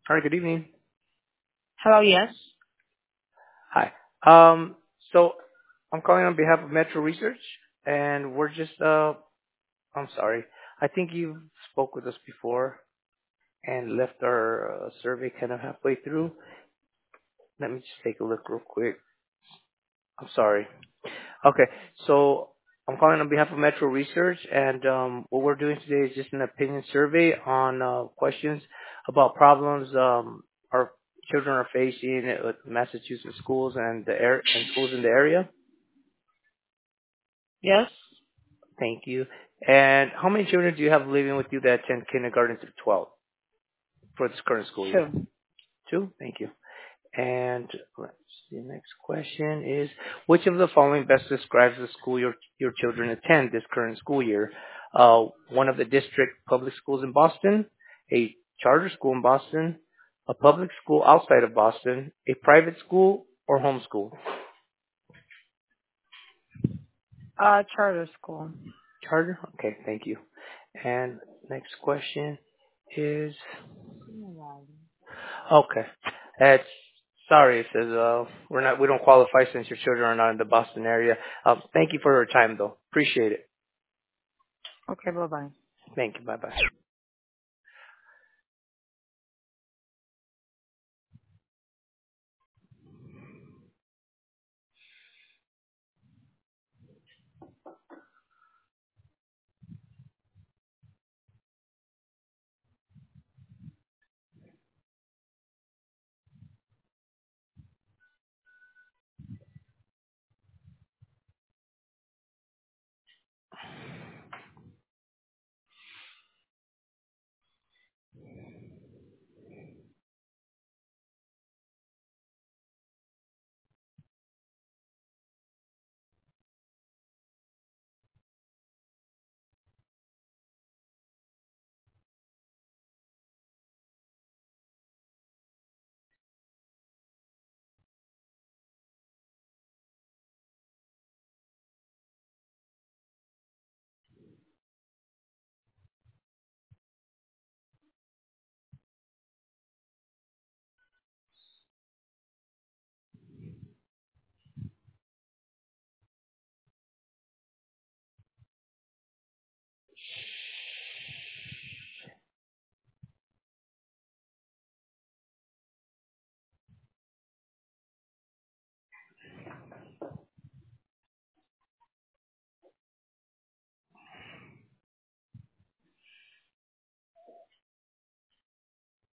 Hi, good evening. Hello, yes. Hi. Um, so I'm calling on behalf of Metro Research, and we're just, I'm sorry. I think you spoke with us before and left our survey kind of halfway through. Let me just take a look real quick. I'm sorry. Okay, so I'm calling on behalf of Metro Research, and what we're doing today is just an opinion survey on questions about problems our children are facing with Massachusetts schools and schools in the area. Yes. Thank you. And how many children do you have living with you that attend kindergarten through 12 for this current school year? Two. Two. Thank you. And let's see, next question is, which of the following best describes the school your children attend this current school year? One of the district public schools in Boston, a charter school in Boston, a public school outside of Boston, a private school, or homeschool? Charter school. Charter? Okay, thank you. And next question is, okay. It's sorry, it says we don't qualify since your children are not in the Boston area. Thank you for your time though. Appreciate it. Okay, bye-bye. Thank you. Bye bye.